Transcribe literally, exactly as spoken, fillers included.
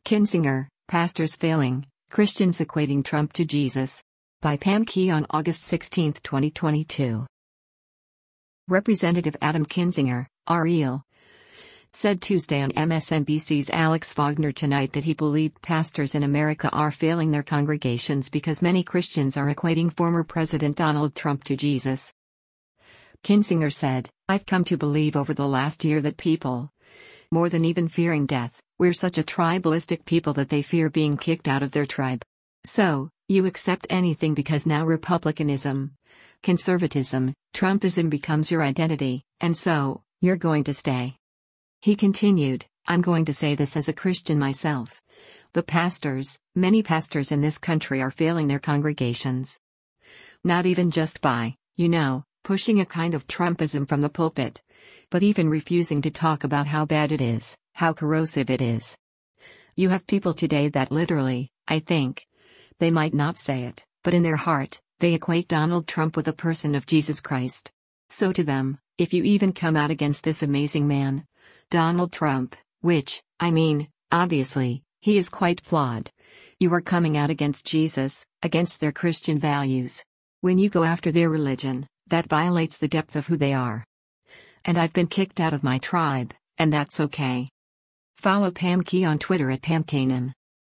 Kinzinger, Pastors Failing, Christians Equating Trump to Jesus. By Pam Key on August sixteenth, twenty twenty-two. Representative Adam Kinzinger, R E L, said Tuesday on M S N B C's Alex Wagner Tonight that he believed pastors in America are failing their congregations because many Christians are equating former President Donald Trump to Jesus. Kinzinger said, "I've come to believe over the last year that people, more than even fearing death, we're such a tribalistic people that they fear being kicked out of their tribe. So, you accept anything because now Republicanism, conservatism, Trumpism becomes your identity, and so, you're going to stay." He continued, "I'm going to say this as a Christian myself. The pastors, many pastors in this country are failing their congregations. Not even just by, you know, pushing a kind of Trumpism from the pulpit, but even refusing to talk about how bad it is, how corrosive it is. You have people today that literally, I think, they might not say it, but in their heart, they equate Donald Trump with a person of Jesus Christ. So to them, if you even come out against this amazing man, Donald Trump, which, I mean, obviously, he is quite flawed, you are coming out against Jesus, against their Christian values. When you go after their religion, that violates the depth of who they are. And I've been kicked out of my tribe, and that's okay." Follow Pam Key on Twitter at Pam Kanan.